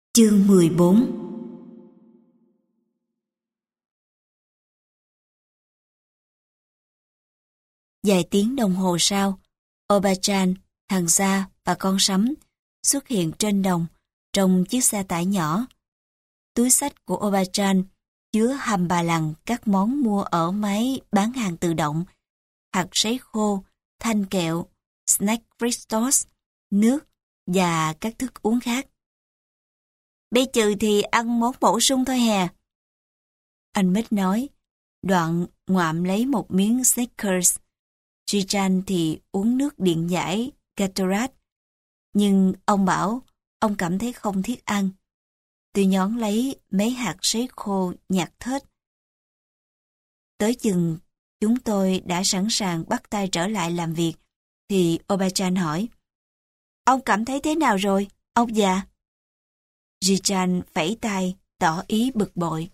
Chương 14. Vài tiếng đồng hồ sau, Obachan, thằng Sa và con sắm xuất hiện trên đồng trong chiếc xe tải nhỏ. Túi xách của Obachan chứa hầm bà lằng các món mua ở máy bán hàng tự động, hạt sấy khô, thanh kẹo, snack Fristos, nước và các thức uống khác. Bây trừ thì ăn món bổ sung thôi hè. Anh Mít nói, đoạn ngoạm lấy một miếng Snickers. Richard thì uống nước điện giải Gatorade. Nhưng ông bảo ông cảm thấy không thiết ăn. Tôi nhón lấy mấy hạt sấy khô nhạt thết. Tới chừng chúng tôi đã sẵn sàng bắt tay trở lại làm việc, thì Obachan hỏi, ông cảm thấy thế nào rồi, ông già? Richard phẩy tay, tỏ ý bực bội.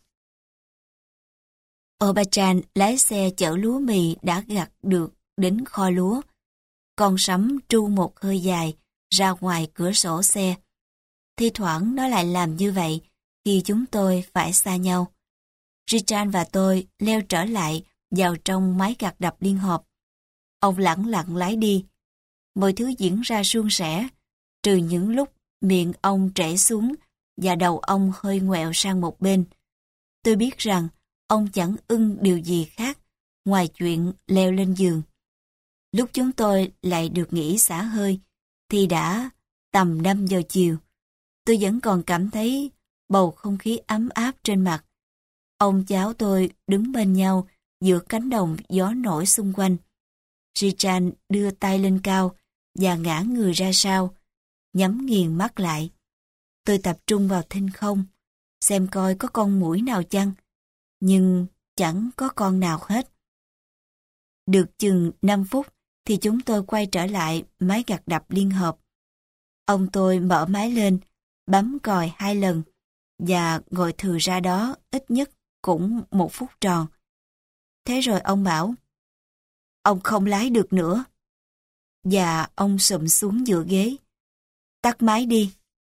Obachan lái xe chở lúa mì đã gặt được đến kho lúa. Con sắm tru một hơi dài ra ngoài cửa sổ xe. Thi thoảng nó lại làm như vậy khi chúng tôi phải xa nhau. Richard và tôi leo trở lại vào trong máy gặt đập liên hợp. Ông lẳng lặng lái đi. Mọi thứ diễn ra suôn sẻ, trừ những lúc miệng ông trễ xuống và đầu ông hơi ngoẹo sang một bên. Tôi biết rằng ông chẳng ưng điều gì khác ngoài chuyện leo lên giường. Lúc chúng tôi lại được nghỉ xả hơi thì đã tầm 5 giờ chiều. Tôi vẫn còn cảm thấy bầu không khí ấm áp trên mặt. Ông cháu tôi đứng bên nhau giữa cánh đồng gió nổi xung quanh. Richard đưa tay lên cao và ngã người ra sau, nhắm nghiền mắt lại. Tôi tập trung vào thinh không, xem coi có con muỗi nào chăng, nhưng chẳng có con nào hết. Được chừng 5 phút thì chúng tôi quay trở lại máy gặt đập liên hợp. Ông tôi mở máy lên, bấm còi 2 lần và ngồi thừ ra đó ít nhất cũng 1 phút tròn. Thế rồi ông bảo, ông không lái được nữa. Và ông sụm xuống giữa ghế. Tắt máy đi.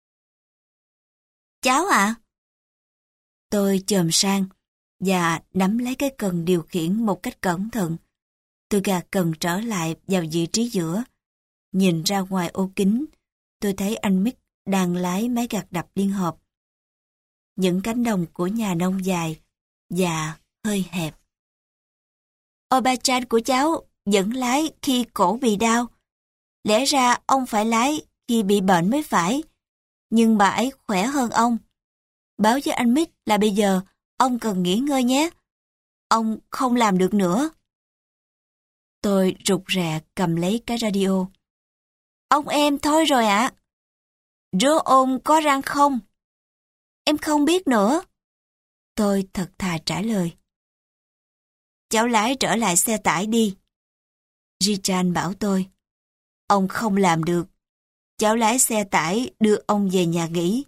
Cháu ạ? Tôi chồm sang và nắm lấy cái cần điều khiển một cách cẩn thận. Tôi gạt cần trở lại vào vị trí giữa. Nhìn ra ngoài ô kính, tôi thấy anh Mick đang lái máy gặt đập liên hợp. Những cánh đồng của nhà nông dài và hơi hẹp. Obachan của cháu vẫn lái khi cổ bị đau. Lẽ ra ông phải lái khi bị bệnh mới phải. Nhưng bà ấy khỏe hơn ông. Báo với anh Mick là bây giờ ông cần nghỉ ngơi nhé. Ông không làm được nữa. Tôi rụt rè cầm lấy cái radio. Ông em thôi rồi ạ. Rứa ôm có răng không? Em không biết nữa. Tôi thật thà trả lời. Cháu lái trở lại xe tải đi. Richard bảo tôi. Ông không làm được. Cháu lái xe tải đưa ông về nhà nghỉ.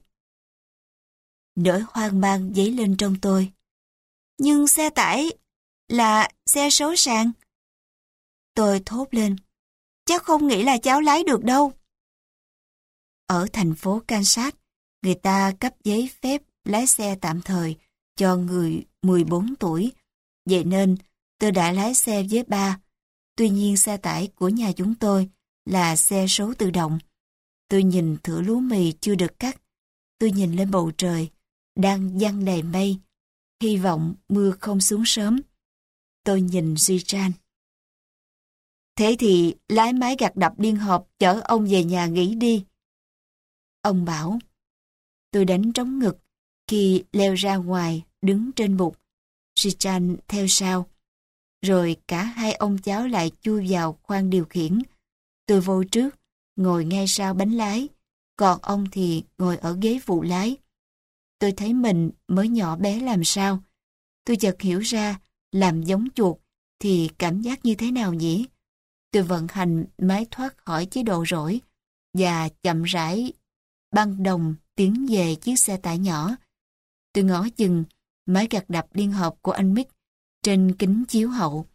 Nỗi hoang mang dấy lên trong tôi. Nhưng xe tải là xe số sàn. Tôi thốt lên. Cháu không nghĩ là cháu lái được đâu. Ở thành phố Kansas, người ta cấp giấy phép lái xe tạm thời cho người 14 tuổi. Vậy nên tôi đã lái xe với ba. Tuy nhiên xe tải của nhà chúng tôi là xe số tự động. Tôi nhìn thửa lúa mì chưa được cắt. Tôi nhìn lên bầu trời, đang giăng đầy mây. Hy vọng mưa không xuống sớm. Tôi nhìn Richard. Thế thì lái máy gặt đập liên hợp chở ông về nhà nghỉ đi. Ông bảo. Tôi đánh trống ngực khi leo ra ngoài đứng trên bục. Richard theo sau. Rồi cả hai ông cháu lại chui vào khoang điều khiển. Tôi vô trước, ngồi ngay sau bánh lái, còn ông thì ngồi ở ghế phụ lái. Tôi thấy mình mới nhỏ bé làm sao. Tôi chợt hiểu ra làm giống chuột thì cảm giác như thế nào nhỉ? Tôi vận hành máy thoát khỏi chế độ rỗi và chậm rãi băng đồng tiến về chiếc xe tải nhỏ. Tôi ngó chừng máy gặt đập liên hợp của anh Mick trên kính chiếu hậu.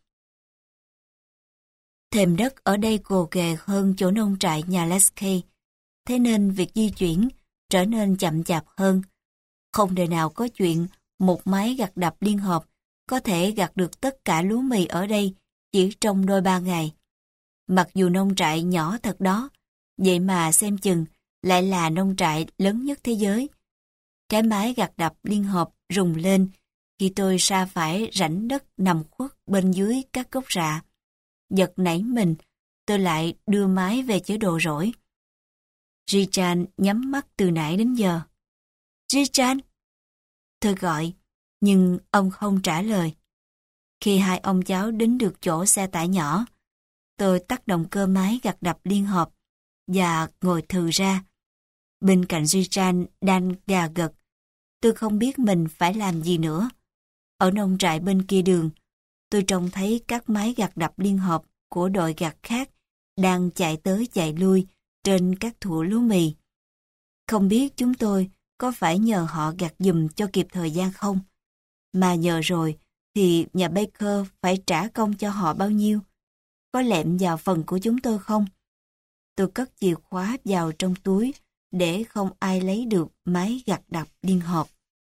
Thềm đất ở đây gồ ghề hơn chỗ nông trại nhà Lasky, thế nên việc di chuyển trở nên chậm chạp hơn. Không đời nào có chuyện một máy gặt đập liên hợp có thể gặt được tất cả lúa mì ở đây chỉ trong đôi 3 ngày. Mặc dù nông trại nhỏ thật đó, vậy mà xem chừng lại là nông trại lớn nhất thế giới. Cái máy gặt đập liên hợp rùng lên khi tôi sa phải rãnh đất nằm khuất bên dưới các gốc rạ. Giật nảy mình, tôi lại đưa máy về chế độ rỗi. Richard nhắm mắt từ nãy đến giờ. Richard! Tôi gọi, nhưng ông không trả lời. Khi hai ông cháu đến được chỗ xe tải nhỏ, tôi tắt động cơ máy gặt đập liên hợp và ngồi thừ ra. Bên cạnh Richard đang gà gật, tôi không biết mình phải làm gì nữa. Ở nông trại bên kia đường, tôi trông thấy các máy gặt đập liên hợp của đội gặt khác đang chạy tới chạy lui trên các thủa lúa mì. Không biết chúng tôi có phải nhờ họ gặt giùm cho kịp thời gian không? Mà nhờ rồi thì nhà Baker phải trả công cho họ bao nhiêu? Có lẹm vào phần của chúng tôi không? Tôi cất chìa khóa vào trong túi để không ai lấy được máy gặt đập liên hợp.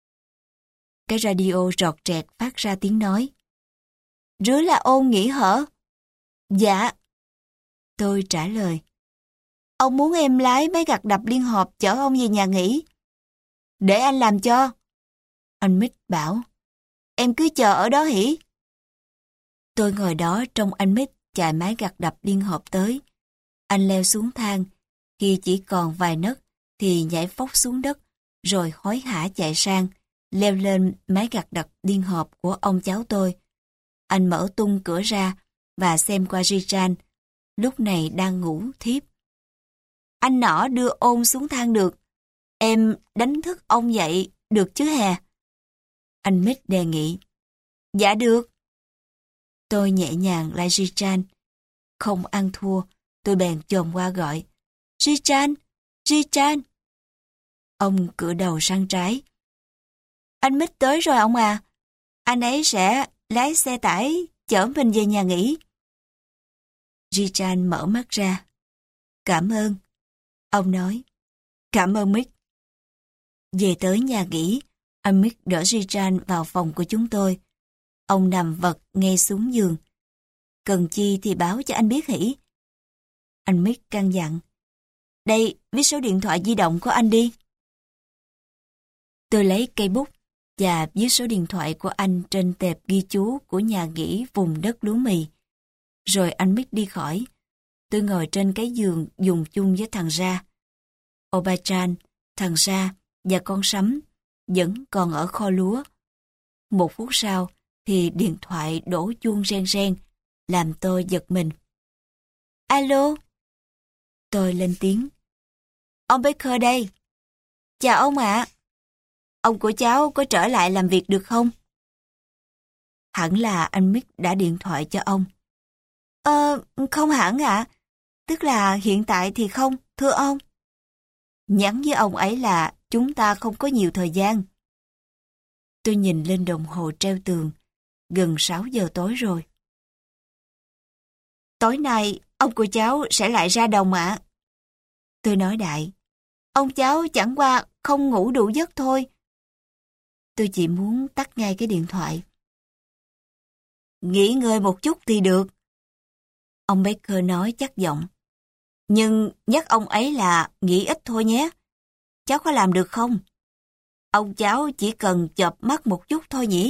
Cái radio rọt rẹt phát ra tiếng nói. Rứa là Ôn nghỉ hở? Dạ. Tôi trả lời. Ông muốn em lái máy gặt đập liên hợp chở ông về nhà nghỉ. Để anh làm cho. Anh Mít bảo. Em cứ chờ ở đó hỉ. Tôi ngồi đó trông anh Mít chạy máy gặt đập liên hợp tới. Anh leo xuống thang. Khi chỉ còn vài nấc thì nhảy phóc xuống đất rồi hối hả chạy sang, leo lên máy gặt đập liên hợp của ông cháu tôi. Anh mở tung cửa ra và xem qua Richard, lúc này đang ngủ thiếp. Anh nọ đưa Ôn xuống thang được. Em đánh thức ông dậy, được chứ hè? Anh Mít đề nghị. Dạ được. Tôi nhẹ nhàng lại Richard. Không ăn thua, tôi bèn chồm qua gọi. Richard! Richard! Ông cựa đầu sang trái. Anh Mít tới rồi ông à. Anh ấy sẽ lái xe tải chở mình về nhà nghỉ. Richard mở mắt ra. Cảm ơn. Ông nói. Cảm ơn Mít. Về tới nhà nghỉ, anh Mít đỡ Richard vào phòng của chúng tôi. Ông nằm vật ngay xuống giường. Cần chi thì báo cho anh biết hỉ. Anh Mít căn dặn. Đây, viết số điện thoại di động của anh đi. Tôi lấy cây bút và viết số điện thoại của anh trên tệp ghi chú của nhà nghỉ vùng đất lúa mì. Rồi anh Mít đi khỏi. Tôi ngồi trên cái giường dùng chung với thằng Ra. Obachan, thằng Ra và con Sắm vẫn còn ở kho lúa. 1 phút sau thì điện thoại đổ chuông reng reng, làm tôi giật mình. Alo? Tôi lên tiếng. Ông Baker đây. Chào ông ạ. Ông của cháu có trở lại làm việc được không? Hẳn là anh Mick đã điện thoại cho ông. Không hẳn ạ. Tức là hiện tại thì không, thưa ông. Nhắn với ông ấy là chúng ta không có nhiều thời gian. Tôi nhìn lên đồng hồ treo tường. Gần 6 giờ tối rồi. Tối nay, ông của cháu sẽ lại ra đồng ạ. Tôi nói đại. Ông cháu chẳng qua không ngủ đủ giấc thôi. Tôi chỉ muốn tắt ngay cái điện thoại. Nghỉ ngơi một chút thì được. Ông Baker nói chắc giọng. Nhưng nhắc ông ấy là nghỉ ít thôi nhé. Cháu có làm được không? Ông cháu chỉ cần chợp mắt một chút thôi nhỉ?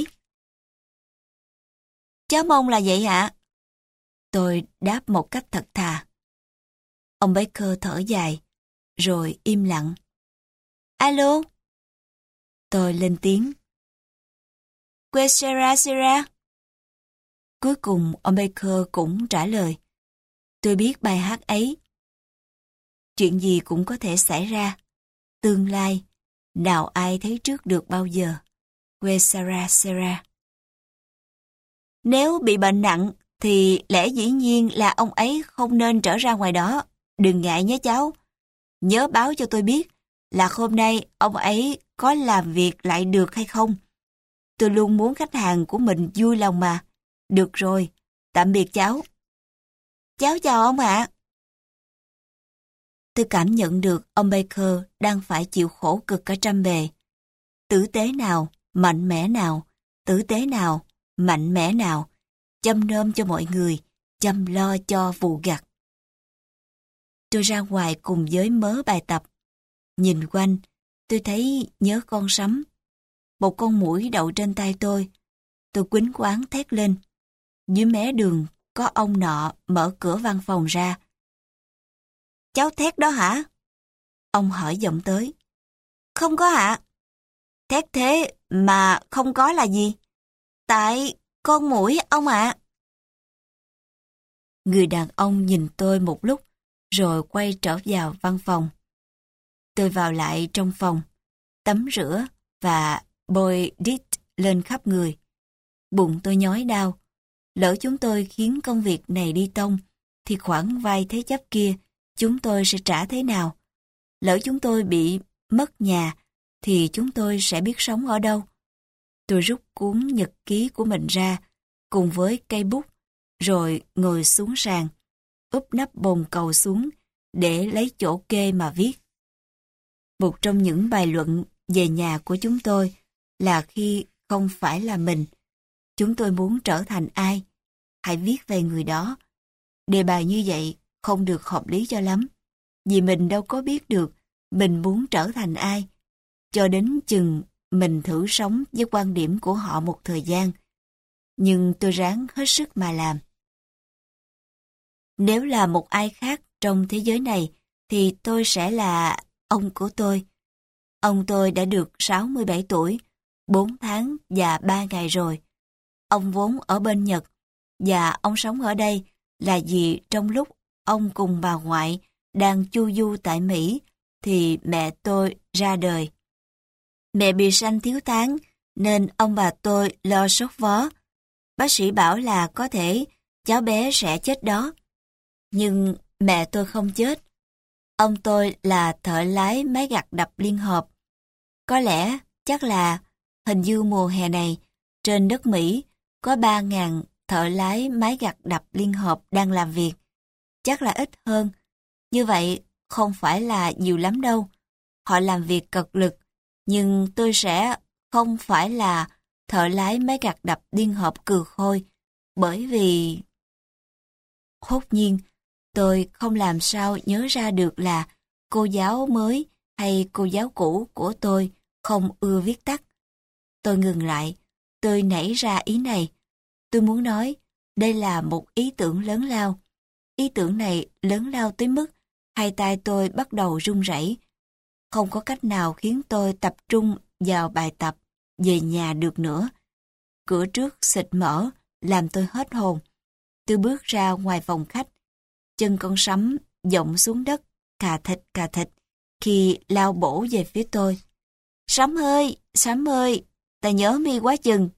Cháu mong là vậy ạ. Tôi đáp một cách thật thà. Ông Baker thở dài, rồi im lặng. Alo? Tôi lên tiếng. Que sera sera? Cuối cùng ông Baker cũng trả lời. Tôi biết bài hát ấy. Chuyện gì cũng có thể xảy ra. Tương lai, nào ai thấy trước được bao giờ. Que sera sera. Nếu bị bệnh nặng, thì lẽ dĩ nhiên là ông ấy không nên trở ra ngoài đó. Đừng ngại nhé cháu. Nhớ báo cho tôi biết là hôm nay ông ấy có làm việc lại được hay không. Tôi luôn muốn khách hàng của mình vui lòng mà. Được rồi, tạm biệt cháu. Cháu chào ông ạ. tôi cảm nhận được ông Baker đang phải chịu khổ cực cả trăm bề. Tử tế nào, mạnh mẽ nào, tử tế nào, mạnh mẽ nào, chăm nom cho mọi người, chăm lo cho vụ gặt. Tôi ra ngoài cùng với mớ bài tập. Nhìn quanh, tôi thấy nhớ con sắm. Một con muỗi đậu trên tay tôi. Tôi quýnh quáng thét lên. Dưới mé đường, có ông nọ mở cửa văn phòng ra. Cháu thét đó hả? Ông hỏi giọng tới. Không có ạ. Thét thế mà không có là gì? Tại con muỗi ông ạ. Người đàn ông nhìn tôi một lúc, rồi quay trở vào văn phòng. Tôi vào lại trong phòng, tắm rửa và bôi đít lên khắp người. Bụng tôi nhói đau. Lỡ chúng tôi khiến công việc này đi tông, thì khoản vay thế chấp kia chúng tôi sẽ trả thế nào? Lỡ chúng tôi bị mất nhà, thì chúng tôi sẽ biết sống ở đâu? Tôi rút cuốn nhật ký của mình ra, cùng với cây bút, rồi ngồi xuống sàn, úp nắp bồn cầu xuống để lấy chỗ kê mà viết. Một trong những bài luận về nhà của chúng tôi là khi không phải là mình, chúng tôi muốn trở thành ai? Hãy viết về người đó. Đề bài như vậy không được hợp lý cho lắm, vì mình đâu có biết được mình muốn trở thành ai, cho đến chừng mình thử sống với quan điểm của họ một thời gian. Nhưng tôi ráng hết sức mà làm. Nếu là một ai khác trong thế giới này, thì tôi sẽ là ông của tôi. Ông tôi đã được 67 tuổi, 4 tháng và 3 ngày rồi. Ông vốn ở bên Nhật, và ông sống ở đây là vì trong lúc ông cùng bà ngoại đang chu du tại Mỹ, thì mẹ tôi ra đời. Mẹ bị sanh thiếu tán, nên ông bà tôi lo sốt vó. Bác sĩ bảo là có thể cháu bé sẽ chết đó. Nhưng mẹ tôi không chết. Ông tôi là thợ lái máy gặt đập liên hợp. Có lẽ, chắc là, hình như mùa hè này, trên đất Mỹ có 3.000 thợ lái máy gặt đập liên hợp đang làm việc. Chắc là ít hơn. Như vậy không phải là nhiều lắm đâu. Họ làm việc cật lực, nhưng tôi sẽ không phải là thợ lái máy gặt đập liên hợp cừ khôi, bởi vì... Hốt nhiên, tôi không làm sao nhớ ra được là cô giáo mới hay cô giáo cũ của tôi không ưa viết tắt. Tôi ngừng lại, tôi nảy ra ý này. Tôi muốn nói, đây là một ý tưởng lớn lao. Ý tưởng này lớn lao tới mức hai tay tôi bắt đầu run rẩy. Không có cách nào khiến tôi tập trung vào bài tập về nhà được nữa. Cửa trước xịt mở, làm tôi hết hồn. Tôi bước ra ngoài phòng khách. Chân con sắm dộng xuống đất, cà thịt, khi lao bổ về phía tôi. Sắm ơi, ta nhớ mi quá chừng.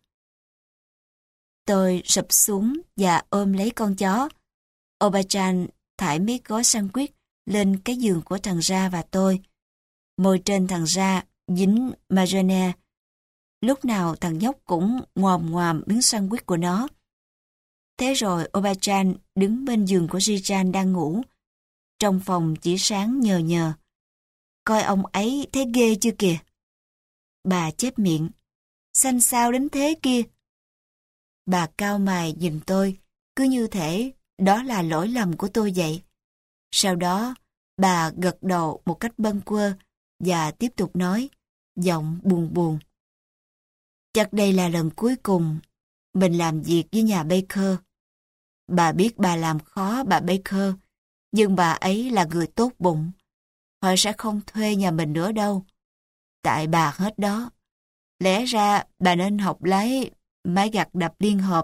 Tôi sụp xuống và ôm lấy con chó. Obachan thải mấy gói sandwich lên cái giường của thằng Ra và tôi. Môi trên thằng Ra dính mayonnaise. Lúc nào thằng nhóc cũng ngoàm ngoàm miếng sandwich của nó. Thế rồi Obachan đứng bên giường của Richan đang ngủ. Trong phòng chỉ sáng nhờ nhờ. Coi ông ấy thấy ghê chưa kìa. Bà chép miệng. Xanh xao đến thế kia. Bà cau mày nhìn tôi, cứ như thể đó là lỗi lầm của tôi vậy. Sau đó, bà gật đầu một cách bâng quơ và tiếp tục nói, giọng buồn buồn. Chắc đây là lần cuối cùng mình làm việc với nhà Baker. Bà biết bà làm khó bà Baker, nhưng bà ấy là người tốt bụng. Họ sẽ không thuê nhà mình nữa đâu. Tại bà hết đó. Lẽ ra bà nên học lái máy gặt đập liên hợp.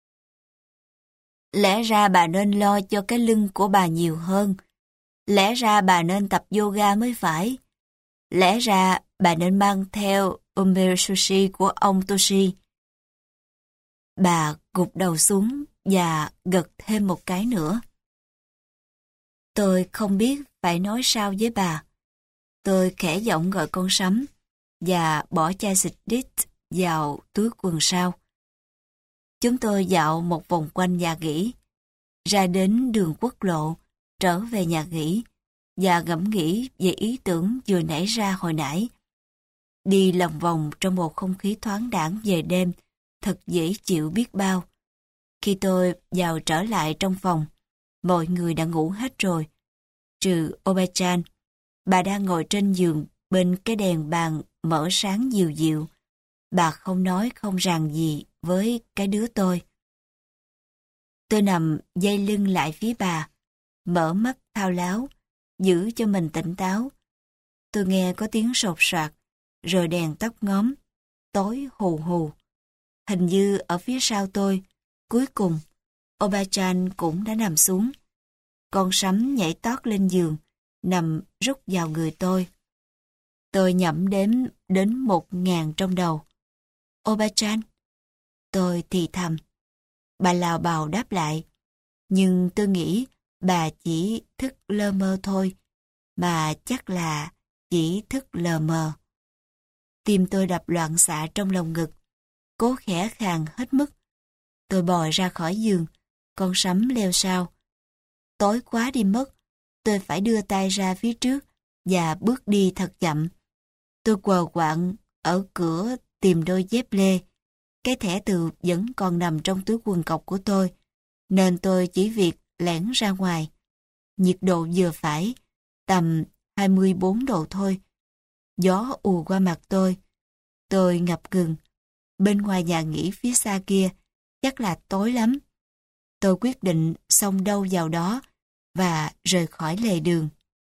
Lẽ ra bà nên lo cho cái lưng của bà nhiều hơn. Lẽ ra bà nên tập yoga mới phải. Lẽ ra bà nên mang theo umeboshi của ông Toshi. Bà gục đầu xuống và gật thêm một cái nữa. Tôi không biết phải nói sao với bà. Tôi khẽ giọng gọi con sắm và bỏ chai xịt đít vào túi quần sau. Chúng tôi dạo một vòng quanh nhà nghỉ, ra đến đường quốc lộ, trở về nhà nghỉ. và ngẫm nghĩ về ý tưởng vừa nảy ra hồi nãy. Đi lòng vòng trong một không khí thoáng đãng về đêm, thật dễ chịu biết bao. Khi tôi vào trở lại trong phòng, mọi người đã ngủ hết rồi, trừ Obachan. Bà đang ngồi trên giường bên cái đèn bàn mở sáng dịu dịu. Bà không nói không rằng gì với cái đứa tôi. Tôi nằm dây lưng lại phía bà, mở mắt thao láo, giữ cho mình tỉnh táo. Tôi nghe có tiếng sột soạt, rồi đèn tắt ngóm, tối hù hù. Hình như ở phía sau tôi, cuối cùng, Obachan cũng đã nằm xuống. Con sắm nhảy tót lên giường, nằm rút vào người tôi. Tôi nhẩm đếm đến 1000 trong đầu. Obachan? Tôi thì thầm. Bà lào bào đáp lại. Nhưng tôi nghĩ bà chỉ thức lơ mơ thôi. Bà chắc là chỉ thức lờ mờ. Tim tôi đập loạn xạ trong lồng ngực, cố khẽ khàng hết mức. Tôi bò ra khỏi giường, con sắm leo sau. Tối quá đi mất, tôi phải đưa tay ra phía trước và bước đi thật chậm. Tôi quờ quạng ở cửa tìm đôi dép lê. Cái thẻ từ vẫn còn nằm trong túi quần cộc của tôi, nên tôi chỉ việc lẻn ra ngoài. Nhiệt độ vừa phải, tầm 24 độ thôi. Gió ùa qua mặt tôi. Tôi ngập ngừng. Bên ngoài nhà nghỉ phía xa kia, chắc là tối lắm. Tôi quyết định xông đâu vào đó và rời khỏi lề đường.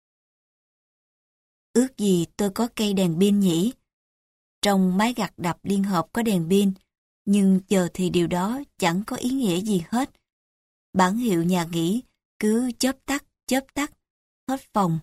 Ước gì tôi có cây đèn pin nhỉ? Trong máy gặt đập liên hợp có đèn pin, nhưng giờ thì điều đó chẳng có ý nghĩa gì hết. Bảng hiệu nhà nghỉ cứ chớp tắt, hết phòng.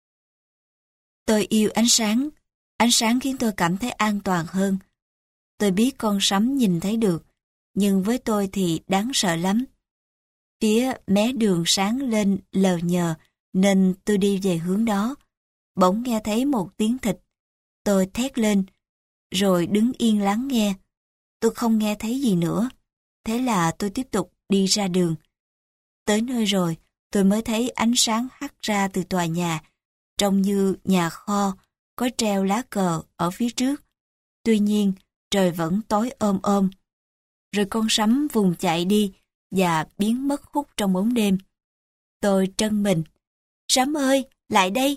Tôi yêu ánh sáng khiến tôi cảm thấy an toàn hơn. Tôi biết con sắm nhìn thấy được, nhưng với tôi thì đáng sợ lắm. Phía mé đường sáng lên lờ nhờ, nên tôi đi về hướng đó. Bỗng nghe thấy một tiếng thịt. Tôi thét lên, rồi đứng yên lắng nghe. Tôi không nghe thấy gì nữa. Thế là tôi tiếp tục đi ra đường. Tới nơi rồi, tôi mới thấy ánh sáng hắt ra từ tòa nhà, trông như nhà kho, có treo lá cờ ở phía trước. Tuy nhiên, trời vẫn tối om. Rồi con sắm vùng chạy đi và biến mất hút trong bóng đêm. Tôi trân mình. Sắm ơi, lại đây!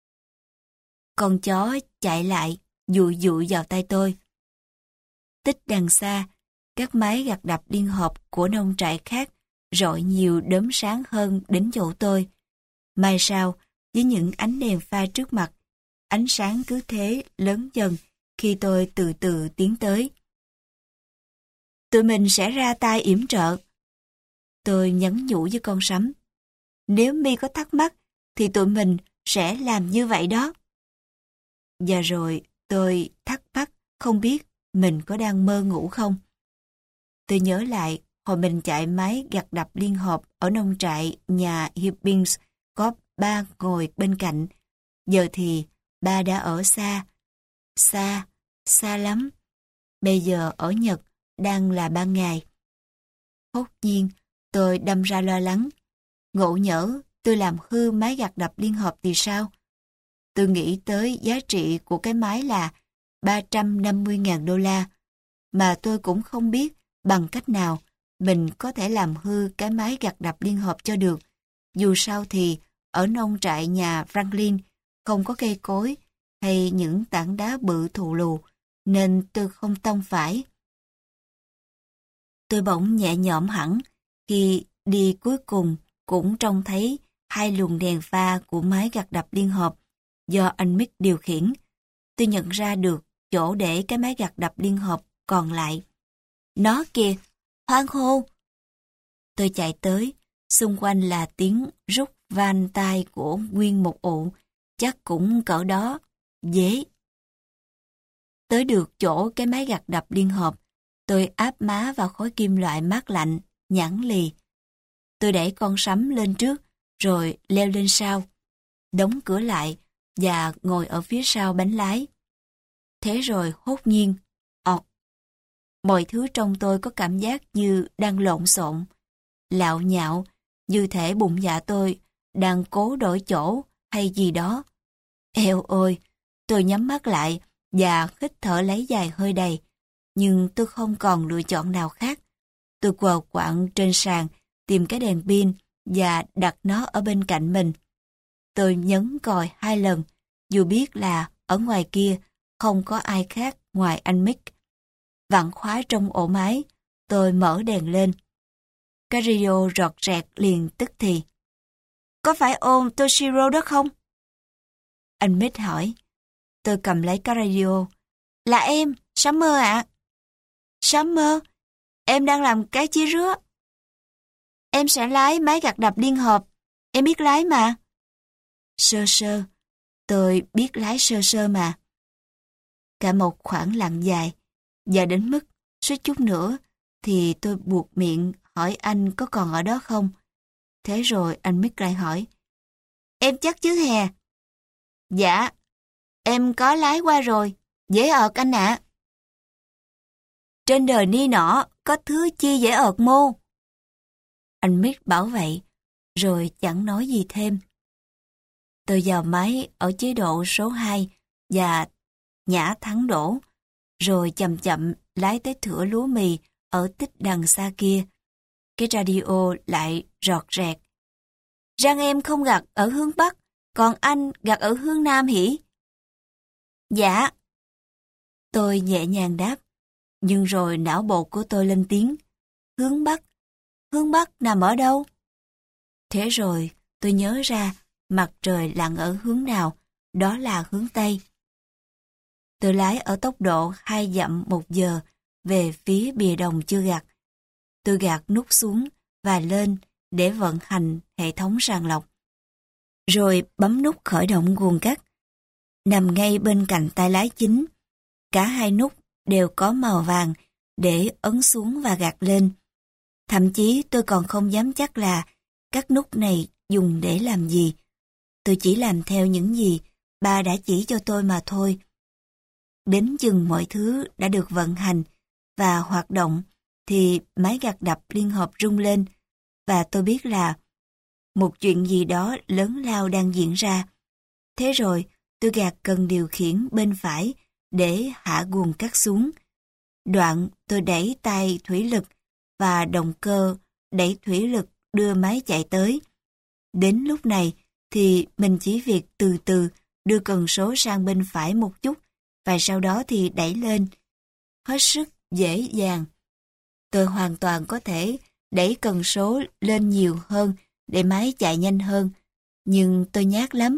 Con chó chạy lại, dụi dụi vào tay tôi. Tích đằng xa, các máy gặt đập liên hợp của nông trại khác rọi nhiều đốm sáng hơn đến chỗ tôi. Mai sau, với những ánh đèn pha trước mặt, ánh sáng cứ thế lớn dần khi tôi từ từ tiến tới. Tụi mình sẽ ra tay yểm trợ. Tôi nhắn nhủ với con sắm. Nếu mi có thắc mắc, thì tụi mình sẽ làm như vậy đó. Và rồi tôi thắc mắc không biết mình có đang mơ ngủ không. Tôi nhớ lại hồi mình chạy máy gặt đập liên hợp ở nông trại nhà Hibbins có ba ngồi bên cạnh. Giờ thì ba đã ở xa. Xa lắm. Bây giờ ở Nhật đang là ban ngày. Hốt nhiên tôi đâm ra lo lắng. Ngộ nhỡ tôi làm hư máy gặt đập liên hợp thì sao? Tôi nghĩ tới giá trị của cái máy là 350.000 đô la, mà tôi cũng không biết bằng cách nào mình có thể làm hư cái máy gặt đập liên hợp cho được. Dù sao thì ở nông trại nhà Franklin không có cây cối hay những tảng đá bự thù lù, nên tôi không tông phải. Tôi bỗng nhẹ nhõm hẳn khi đi cuối cùng cũng trông thấy hai luồng đèn pha của máy gặt đập liên hợp do anh Mick điều khiển. Tôi nhận ra được chỗ để cái máy gặt đập liên hợp còn lại. Nó kìa, hoang hô! Tôi chạy tới, xung quanh là tiếng rút van tay của nguyên một ụ, chắc cũng cỡ đó, dễ. Tới được chỗ cái máy gặt đập liên hợp, tôi áp má vào khối kim loại mát lạnh, nhẵn lì. Tôi đẩy con sắm lên trước, rồi leo lên sau, đóng cửa lại và ngồi ở phía sau bánh lái. Thế rồi hốt nhiên, mọi thứ trong tôi có cảm giác như đang lộn xộn, lạo nhạo, như thể bụng dạ tôi đang cố đổi chỗ hay gì đó. Eo ôi, tôi nhắm mắt lại và hít thở lấy dài hơi đầy. Nhưng tôi không còn lựa chọn nào khác. Tôi quờ quạng trên sàn, tìm cái đèn pin và đặt nó ở bên cạnh mình. Tôi nhấn còi 2 lần, dù biết là ở ngoài kia không có ai khác ngoài anh Mick. Vặn khóa trong ổ máy, tôi mở đèn lên. Cái radio rọt rẹt liền tức thì. Có phải ôm Toshiro đó không? Anh Mick hỏi. Tôi cầm lấy cái radio. Là em, Summer ạ. Summer, em đang làm cái chia rứa. Em sẽ lái máy gặt đập liên hợp. Em biết lái mà. Sơ sơ, tôi biết lái sơ sơ mà. Cả một khoảng lặng dài, và đến mức suýt chút nữa thì tôi buộc miệng hỏi anh có còn ở đó không. Thế rồi anh Mick lại hỏi. Em chắc chứ hè? Dạ, em có lái qua rồi, dễ ợt anh ạ. Trên đời ni nọ có thứ chi dễ ợt mô. Anh Mick bảo vậy, rồi chẳng nói gì thêm. Tôi vào máy ở chế độ số 2 và nhả thắng đổ, rồi chậm chậm lái tới thửa lúa mì ở tích đằng xa kia. Cái radio lại rọt rẹt. Răng em không gặt ở hướng Bắc, còn anh gặt ở hướng Nam hỉ? Dạ. Tôi nhẹ nhàng đáp, nhưng rồi não bộ của tôi lên tiếng. Hướng Bắc nằm ở đâu? Thế rồi tôi nhớ ra mặt trời lặn ở hướng nào, đó là hướng Tây. Tôi lái ở tốc độ 2 dặm một giờ về phía bìa đồng chưa gặt. Tôi gạt nút xuống và lên để vận hành hệ thống sàng lọc. Rồi bấm nút khởi động guồng cắt. Nằm ngay bên cạnh tay lái chính. Cả hai nút đều có màu vàng để ấn xuống và gạt lên. Thậm chí tôi còn không dám chắc là các nút này dùng để làm gì. Tôi chỉ làm theo những gì bà đã chỉ cho tôi mà thôi. Đến chừng mọi thứ đã được vận hành và hoạt động thì máy gặt đập liên hợp rung lên và tôi biết là một chuyện gì đó lớn lao đang diễn ra. Thế rồi tôi gạt cần điều khiển bên phải để hạ guồng cắt xuống. Đoạn tôi đẩy tay thủy lực và động cơ đẩy thủy lực đưa máy chạy tới. Đến lúc này thì mình chỉ việc từ từ đưa cần số sang bên phải một chút và sau đó thì đẩy lên. Hết sức dễ dàng. Tôi hoàn toàn có thể đẩy cần số lên nhiều hơn để máy chạy nhanh hơn, nhưng tôi nhát lắm.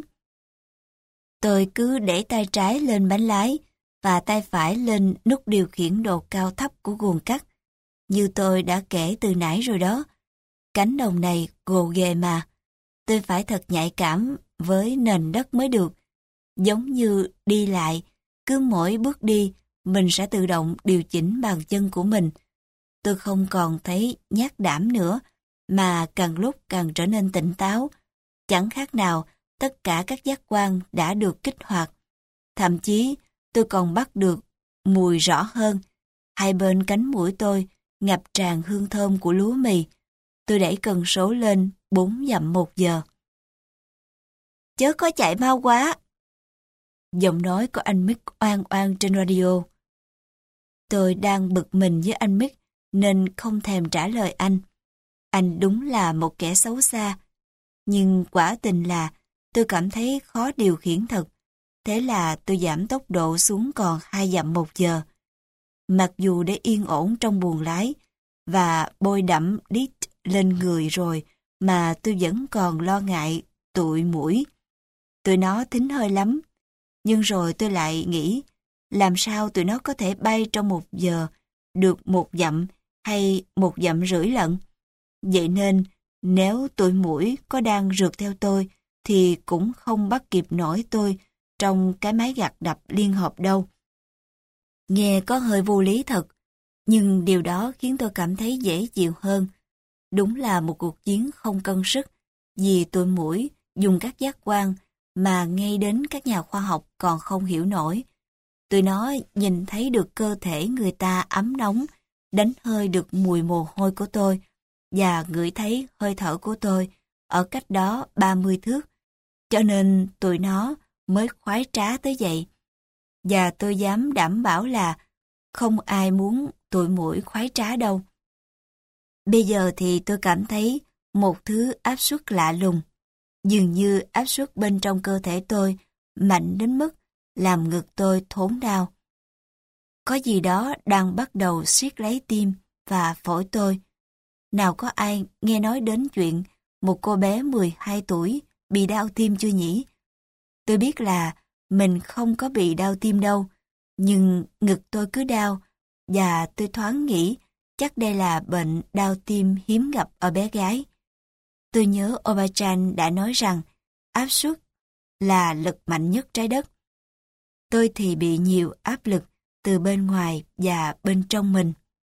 Tôi cứ để tay trái lên bánh lái và tay phải lên nút điều khiển độ cao thấp của guồng cắt. Như tôi đã kể từ nãy rồi đó, cánh đồng này gồ ghề mà. Tôi phải thật nhạy cảm với nền đất mới được. Giống như đi lại, cứ mỗi bước đi, mình sẽ tự động điều chỉnh bàn chân của mình. Tôi không còn thấy nhát đảm nữa, mà càng lúc càng trở nên tỉnh táo. Chẳng khác nào tất cả các giác quan đã được kích hoạt. Thậm chí tôi còn bắt được mùi rõ hơn. Hai bên cánh mũi tôi ngập tràn hương thơm của lúa mì. Tôi đẩy cần số lên 4 dặm một giờ. Chớ có chạy mau quá. Giọng nói của anh Mick oan oan trên radio. Tôi đang bực mình với anh Mick nên không thèm trả lời anh. Anh đúng là một kẻ xấu xa. Nhưng quả tình là tôi cảm thấy khó điều khiển thật. Thế là tôi giảm tốc độ xuống còn 2 dặm một giờ. Mặc dù để yên ổn trong buồng lái và bôi đẫm đít lên người rồi mà tôi vẫn còn lo ngại tụi muỗi. Tụi nó thính hơi lắm. Nhưng rồi tôi lại nghĩ làm sao tụi nó có thể bay trong 1 giờ được 1 dặm hay 1 dặm rưỡi lận. Vậy nên nếu tụi muỗi có đang rượt theo tôi thì cũng không bắt kịp nổi tôi trong cái máy gặt đập liên hợp đâu. Nghe có hơi vô lý thật, nhưng điều đó khiến tôi cảm thấy dễ chịu hơn. Đúng là một cuộc chiến không cân sức, vì tụi muỗi dùng các giác quan mà ngay đến các nhà khoa học còn không hiểu nổi. Tụi nó nhìn thấy được cơ thể người ta ấm nóng, đánh hơi được mùi mồ hôi của tôi và ngửi thấy hơi thở của tôi ở cách đó 30 thước. cho nên tụi nó mới khoái trá tới vậy. Và tôi dám đảm bảo là không ai muốn tụi muội khoái trá đâu. Bây giờ thì tôi cảm thấy một thứ áp suất lạ lùng. Dường như áp suất bên trong cơ thể tôi mạnh đến mức làm ngực tôi thốn đau. Có gì đó đang bắt đầu siết lấy tim và phổi tôi. Nào có ai nghe nói đến chuyện một cô bé 12 tuổi bị đau tim chưa nhỉ? Tôi biết là mình không có bị đau tim đâu, nhưng ngực tôi cứ đau và tôi thoáng nghĩ chắc đây là bệnh đau tim hiếm gặp ở bé gái. Tôi nhớ Obachan đã nói rằng áp suất là lực mạnh nhất trái đất. Tôi thì bị nhiều áp lực từ bên ngoài và bên trong mình.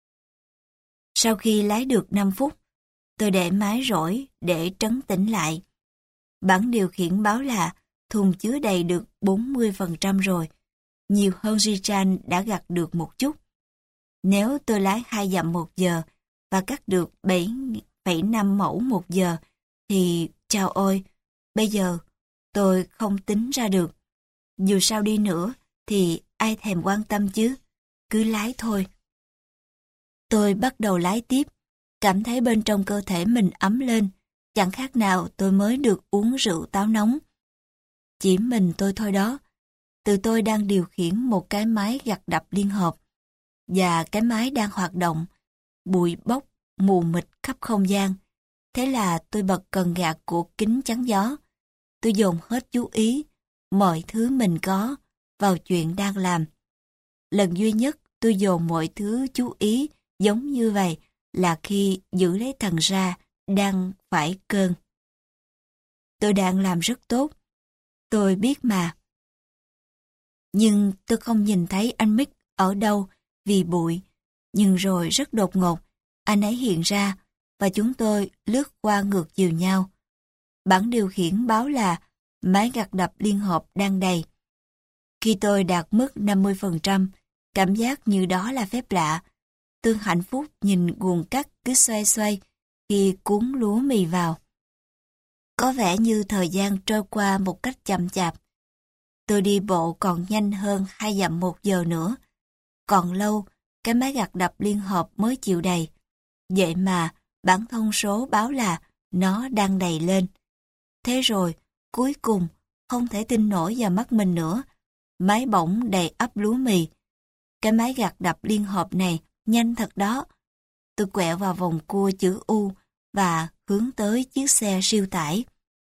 Sau khi lái được 5 phút, tôi để máy rỗi để trấn tĩnh lại. Bảng điều khiển báo là thùng chứa đầy được 40% rồi, nhiều hơn Richard đã gặt được một chút. Nếu tôi lái 2 dặm 1 giờ và cắt được 7,5 mẫu 1 giờ, thì chao ôi, bây giờ tôi không tính ra được. Dù sao đi nữa thì ai thèm quan tâm chứ, cứ lái thôi. Tôi bắt đầu lái tiếp, cảm thấy bên trong cơ thể mình ấm lên, chẳng khác nào tôi mới được uống rượu táo nóng. Chỉ mình tôi thôi đó. Từ tôi đang điều khiển một cái máy gặt đập liên hợp, và cái máy đang hoạt động, bụi bốc mù mịt khắp không gian. Thế là tôi bật cần gạt của kính chắn gió. Tôi dồn hết chú ý, mọi thứ mình có, vào chuyện đang làm. Lần duy nhất tôi dồn mọi thứ chú ý giống như vậy là khi giữ lấy thằng ra đang phải cơn. Tôi đang làm rất tốt. Tôi biết mà. Nhưng tôi không nhìn thấy anh Mick ở đâu vì bụi. Nhưng rồi rất đột ngột, anh ấy hiện ra và chúng tôi lướt qua ngược chiều nhau. Bảng điều khiển báo là máy gặt đập liên hợp đang đầy. Khi tôi đạt mức 50%, cảm giác như đó là phép lạ. Tôi hạnh phúc nhìn guồng cắt cứ xoay xoay khi cuốn lúa mì vào. Có vẻ như thời gian trôi qua một cách chậm chạp. Tôi đi bộ còn nhanh hơn 2 dặm 1 giờ nữa. Còn lâu, cái máy gặt đập liên hợp mới chịu đầy. Vậy mà, bảng thông số báo là nó đang đầy lên. Thế rồi, cuối cùng, không thể tin nổi vào mắt mình nữa. Máy bỗng đầy ắp lúa mì. Cái máy gặt đập liên hợp này nhanh thật đó. Tôi quẹo vào vòng cua chữ U và hướng tới chiếc xe siêu tải.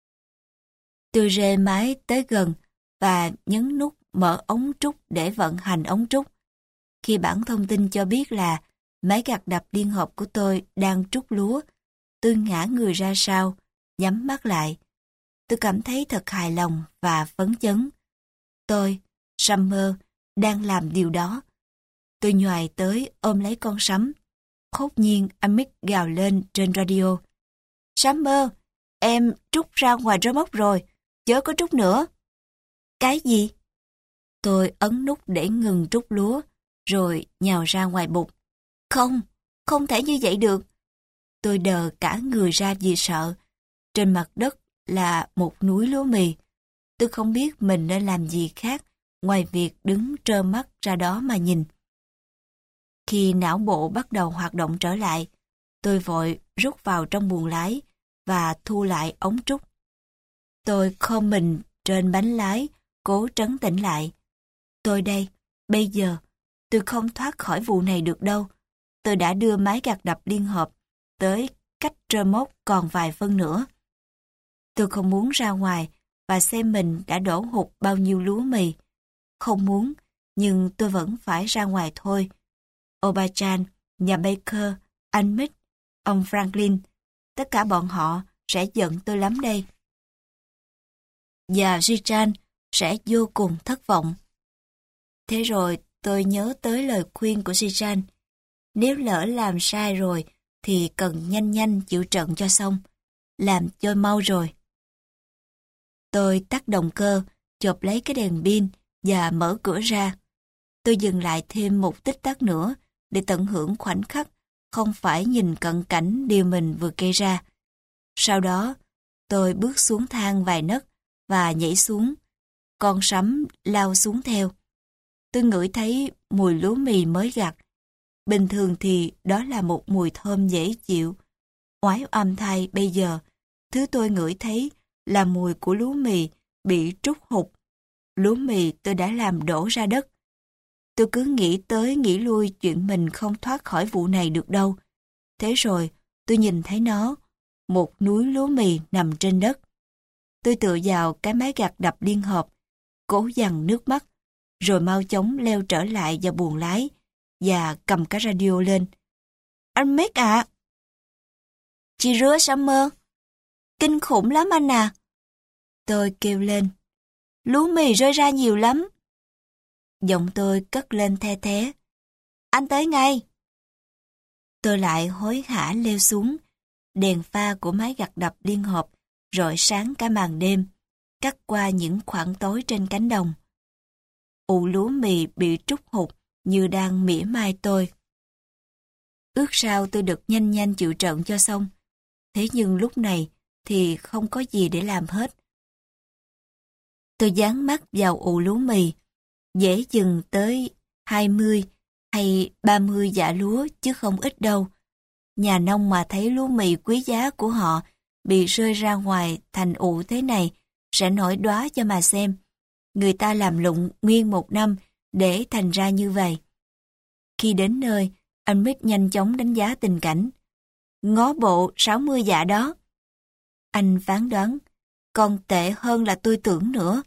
Tôi rê máy tới gần và nhấn nút mở ống trúc để vận hành ống trúc. Khi bảng thông tin cho biết là máy gặt đập liên hợp của tôi đang trút lúa, tôi ngã người ra sau, nhắm mắt lại. Tôi cảm thấy thật hài lòng và phấn chấn. Tôi, Summer, đang làm điều đó. Tôi nhoài tới ôm lấy con sắm. Khốt nhiên anh Mick gào lên trên radio. Summer, em trút ra ngoài rơ móc rồi, chớ có trút nữa. Cái gì? Tôi ấn nút để ngừng trút lúa, rồi nhào ra ngoài bục. Không, không thể như vậy được. Tôi đờ cả người ra vì sợ. Trên mặt đất là một núi lúa mì. Tôi không biết mình nên làm gì khác ngoài việc đứng trơ mắt ra đó mà nhìn. Khi não bộ bắt đầu hoạt động trở lại, tôi vội rút vào trong buồng lái và thu lại ống trúc. Tôi khom mình trên bánh lái, cố trấn tĩnh lại. Tôi đây, bây giờ, tôi không thoát khỏi vụ này được đâu. Tôi đã đưa máy gặt đập liên hợp tới cách rơ móc còn vài phân nữa. Tôi không muốn ra ngoài và xem mình đã đổ hụt bao nhiêu lúa mì. Không muốn, nhưng tôi vẫn phải ra ngoài thôi. Obachan, nhà Baker, anh Mick, ông Franklin, tất cả bọn họ sẽ giận tôi lắm đây. Và Richard sẽ vô cùng thất vọng. Thế rồi tôi nhớ tới lời khuyên của Richard. Nếu lỡ làm sai rồi thì cần nhanh nhanh chịu trận cho xong. Làm cho mau rồi. Tôi tắt động cơ, chộp lấy cái đèn pin và mở cửa ra. Tôi dừng lại thêm một tích tắc nữa để tận hưởng khoảnh khắc, không phải nhìn cận cảnh điều mình vừa gây ra. Sau đó, tôi bước xuống thang vài nấc và nhảy xuống. Con sấm lao xuống theo. Tôi ngửi thấy mùi lúa mì mới gặt. Bình thường thì đó là một mùi thơm dễ chịu. Oái oăm thay bây giờ, thứ tôi ngửi thấy là mùi của lúa mì bị trút hụt. Lúa mì tôi đã làm đổ ra đất. Tôi cứ nghĩ tới nghĩ lui chuyện mình không thoát khỏi vụ này được đâu. Thế rồi, tôi nhìn thấy nó, một núi lúa mì nằm trên đất. Tôi tựa vào cái máy gặt đập liên hợp, cố dằn nước mắt, rồi mau chóng leo trở lại vào buồng lái và cầm cái radio lên. Anh Mick ạ! Chị rứa Summer! Kinh khủng lắm anh à! Tôi kêu lên. Lúa mì rơi ra nhiều lắm. Giọng tôi cất lên the thé. Anh tới ngay! Tôi lại hối hả leo xuống. Đèn pha của máy gặt đập liên hợp rọi sáng cả màn đêm, cắt qua những khoảng tối trên cánh đồng. Ụ lúa mì bị trút hụt như đang mỉa mai tôi. Ước sao tôi được nhanh nhanh chịu trận cho xong. Thế nhưng lúc này thì không có gì để làm hết. Tôi dán mắt vào ụ lúa mì, dễ dừng tới 20 hay 30 giã lúa chứ không ít đâu. Nhà nông mà thấy lúa mì quý giá của họ bị rơi ra ngoài thành ụ thế này sẽ nổi đoá cho mà xem. Người ta làm lụng nguyên một năm để thành ra như vậy. Khi đến nơi, anh Mick nhanh chóng đánh giá tình cảnh. Ngó bộ 60 dạ đó. Anh phán đoán, còn tệ hơn là tôi tưởng nữa.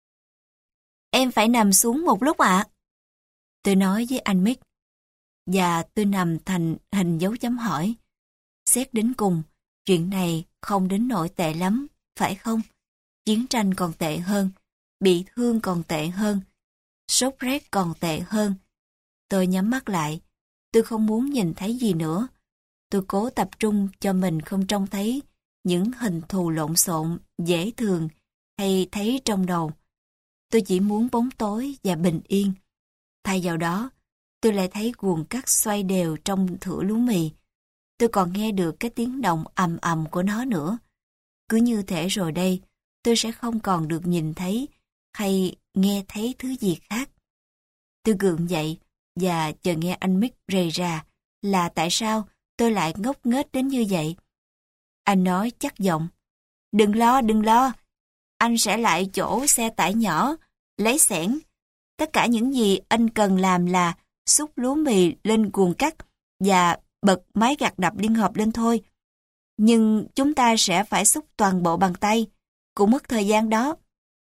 Em phải nằm xuống một lúc ạ. Tôi nói với anh Mick. Và tôi nằm thành hình dấu chấm hỏi. Xét đến cùng, chuyện này không đến nỗi tệ lắm, phải không? Chiến tranh còn tệ hơn, bị thương còn tệ hơn, sốt rét còn tệ hơn. Tôi nhắm mắt lại, tôi không muốn nhìn thấy gì nữa. Tôi cố tập trung cho mình không trông thấy những hình thù lộn xộn, dễ thường hay thấy trong đầu. Tôi chỉ muốn bóng tối và bình yên. Thay vào đó, tôi lại thấy guồng cắt xoay đều trong thửa lúa mì. Tôi còn nghe được cái tiếng động ầm ầm của nó nữa. Cứ như thể rồi đây, tôi sẽ không còn được nhìn thấy hay nghe thấy thứ gì khác. Tôi gượng dậy và chờ nghe anh Mick rầy rà là tại sao tôi lại ngốc nghếch đến như vậy. Anh nói chắc giọng, đừng lo, anh sẽ lại chỗ xe tải nhỏ, lấy xẻng. Tất cả những gì anh cần làm là xúc lúa mì lên guồng cắt và bật máy gặt đập liên hợp lên thôi. Nhưng chúng ta sẽ phải xúc toàn bộ bằng tay, cũng mất thời gian đó.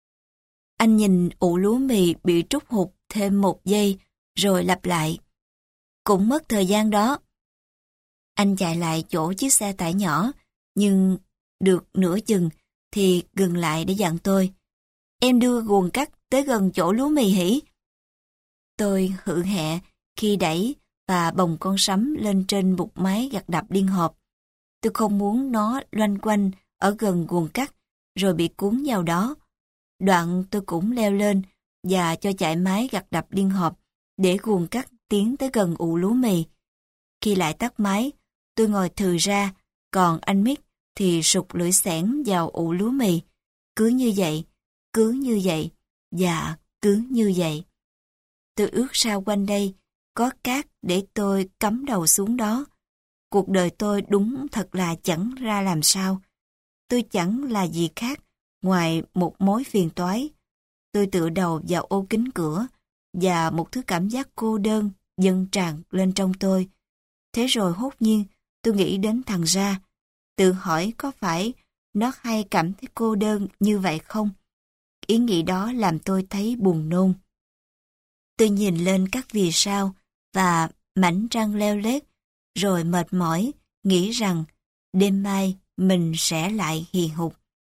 Anh nhìn ụ lúa mì bị trút hụt thêm một giây, rồi lặp lại. Cũng mất thời gian đó. Anh chạy lại chỗ chiếc xe tải nhỏ, nhưng được nửa chừng thì dừng lại để dặn tôi. Em đưa guồng cắt tới gần chỗ lúa mì hỉ. Tôi hự hẹ khi đẩy và bồng con sấm lên trên bục máy gặt đập liên hợp. Tôi không muốn nó loanh quanh ở gần guồng cắt rồi bị cuốn vào đó. Đoạn tôi cũng leo lên và cho chạy máy gặt đập liên hợp để guồng cắt tiến tới gần ụ lúa mì. Khi lại tắt máy, tôi ngồi thừ ra, còn anh Mick thì sụt lưỡi xẻng vào ụ lúa mì. Cứ như vậy, và cứ như vậy. Tôi ước sao quanh đây có cát để tôi cắm đầu xuống đó. Cuộc đời tôi đúng thật là chẳng ra làm sao. Tôi chẳng là gì khác ngoài một mối phiền toái. Tôi tựa đầu vào ô kính cửa và một thứ cảm giác cô đơn dâng tràn lên trong tôi. Thế rồi hốt nhiên tôi nghĩ đến thằng Ra, tự hỏi có phải nó hay cảm thấy cô đơn như vậy không? Ý nghĩ đó làm tôi thấy buồn nôn. Tôi nhìn lên các vì sao và mảnh trăng leo lét, rồi mệt mỏi, nghĩ rằng đêm mai mình sẽ lại hì hục.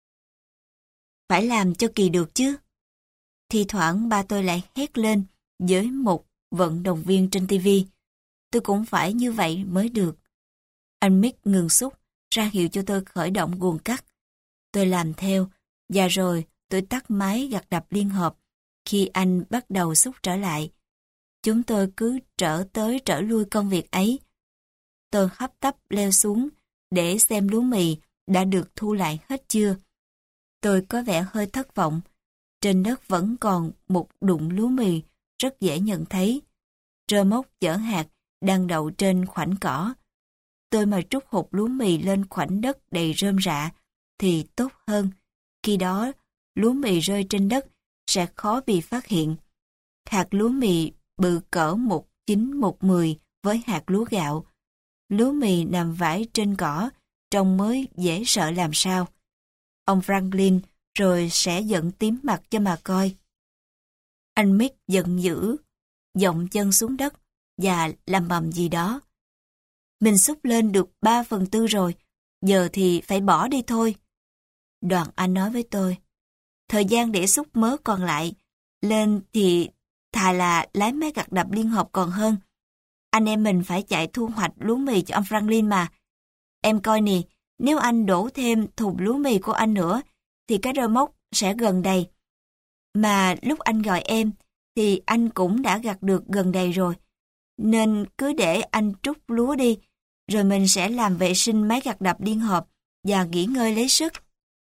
Phải làm cho kỳ được chứ. Thì thoảng ba tôi lại hét lên với một vận động viên trên TV. Tôi cũng phải như vậy mới được. Anh Mick ngừng xúc, ra hiệu cho tôi khởi động guồng cắt. Tôi làm theo, và rồi tôi tắt máy gặt đập liên hợp khi anh bắt đầu xúc trở lại. Chúng tôi cứ trở tới trở lui công việc ấy. Tôi hấp tấp leo xuống để xem lúa mì đã được thu lại hết chưa. Tôi có vẻ hơi thất vọng. Trên đất vẫn còn một đụng lúa mì rất dễ nhận thấy. Rơ móc chở hạt đang đậu trên khoảnh cỏ. Tôi mà trút hột lúa mì lên khoảnh đất đầy rơm rạ thì tốt hơn. Khi đó, lúa mì rơi trên đất sẽ khó bị phát hiện. Hạt lúa mì bự cỡ 1,9-1,10 với hạt lúa gạo. Lúa mì nằm vãi trên cỏ, trông mới dễ sợ làm sao. Ông Franklin rồi sẽ giận tím mặt cho mà coi. Anh Mick giận dữ, dộng chân xuống đất và làm bầm gì đó. Mình xúc lên được 3/4 rồi, giờ thì phải bỏ đi thôi. Đoàn Anh nói với tôi, thời gian để xúc mớ còn lại, lên thì thà là lái máy gặt đập liên hợp còn hơn. Anh em mình phải chạy thu hoạch lúa mì cho ông Franklin mà. Em coi nè, nếu anh đổ thêm thùng lúa mì của anh nữa, thì cái rơ móc sẽ gần đầy. Mà lúc anh gọi em, thì anh cũng đã gặt được gần đầy rồi. Nên cứ để anh trút lúa đi, rồi mình sẽ làm vệ sinh máy gặt đập liên hợp và nghỉ ngơi lấy sức.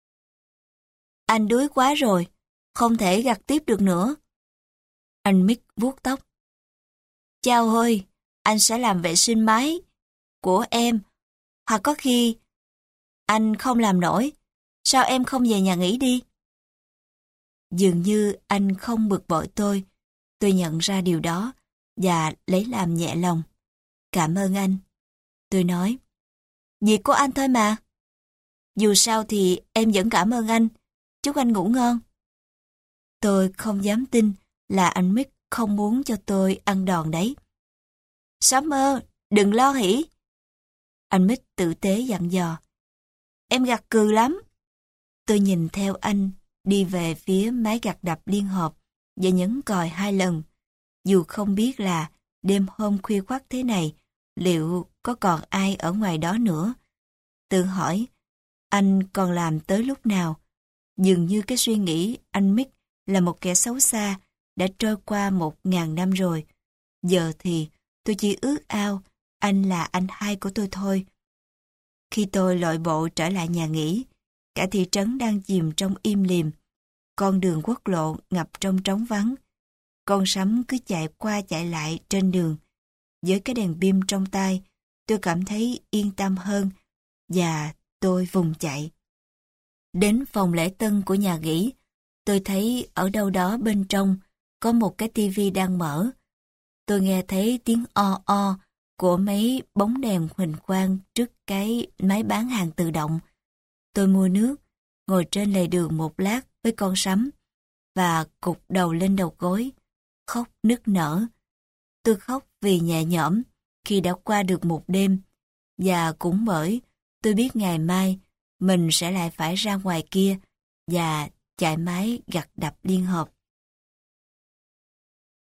Anh đuối quá rồi, không thể gặt tiếp được nữa. Anh Mick vuốt tóc. Chao ơi, anh sẽ làm vệ sinh máy của em, hoặc có khi anh không làm nổi. Sao em không về nhà nghỉ đi? Dường như anh không bực bội tôi nhận ra điều đó và lấy làm nhẹ lòng. Cảm ơn anh. Tôi nói, việc của anh thôi mà. Dù sao thì em vẫn cảm ơn anh. Chúc anh ngủ ngon. Tôi không dám tin là anh Mick không muốn cho tôi ăn đòn đấy. Summer, đừng lo hỉ. Anh Mick tử tế dặn dò. Em gặt cừ lắm. Tôi nhìn theo anh đi về phía máy gặt đập liên hợp và nhấn còi 2 lần. Dù không biết là đêm hôm khuya khoắt thế này, liệu có còn ai ở ngoài đó nữa. Tự hỏi, anh còn làm tới lúc nào? Dường như cái suy nghĩ anh Mick là một kẻ xấu xa đã trôi qua 1000 năm rồi. Giờ thì tôi chỉ ước ao anh là anh hai của tôi thôi. Khi tôi lội bộ trở lại nhà nghỉ, cả thị trấn đang chìm trong im lìm. Con đường quốc lộ ngập trong trống vắng. Con sắm cứ chạy qua chạy lại trên đường. Với cái đèn pin trong tay, tôi cảm thấy yên tâm hơn và tôi vùng chạy. Đến phòng lễ tân của nhà nghỉ, tôi thấy ở đâu đó bên trong có một cái tivi đang mở. Tôi nghe thấy tiếng o o của mấy bóng đèn huỳnh quang trước cái máy bán hàng tự động. Tôi mua nước, ngồi trên lề đường một lát với con sắm và cụp đầu lên đầu gối, khóc nức nở. Tôi khóc vì nhẹ nhõm khi đã qua được một đêm, và cũng bởi tôi biết ngày mai mình sẽ lại phải ra ngoài kia và chạy máy gặt đập liên hợp.